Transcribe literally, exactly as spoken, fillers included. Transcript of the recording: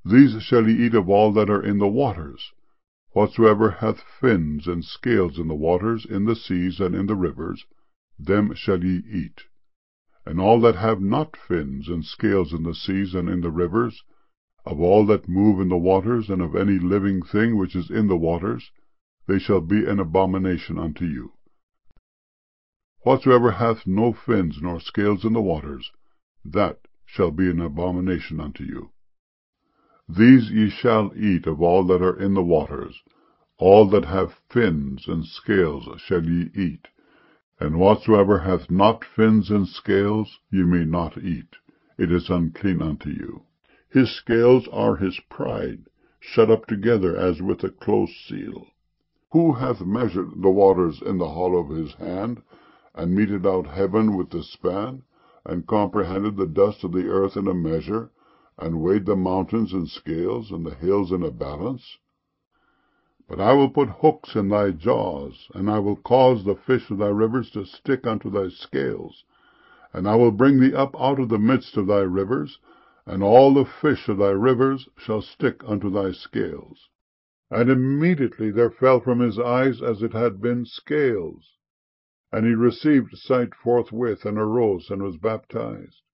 These shall ye eat of all that are in the waters. Whatsoever hath fins and scales in the waters, in the seas, and in the rivers, them shall ye eat. And all that have not fins and scales in the seas and in the rivers, of all that move in the waters, and of any living thing which is in the waters, they shall be an abomination unto you. Whatsoever hath no fins nor scales in the waters, that shall be an abomination unto you. These ye shall eat of all that are in the waters. All that have fins and scales shall ye eat, and whatsoever hath not fins and scales ye may not eat. It is unclean unto you. His scales are his pride, shut up together as with a close seal. Who hath measured the waters in the hollow of his hand, and meted out heaven with the span, and comprehended the dust of the earth in a measure, and weighed the mountains in scales, and the hills in a balance? But I will put hooks in thy jaws, and I will cause the fish of thy rivers to stick unto thy scales. And I will bring thee up out of the midst of thy rivers, and all the fish of thy rivers shall stick unto thy scales. And immediately there fell from his eyes as it had been scales. And he received sight forthwith, and arose, and was baptized.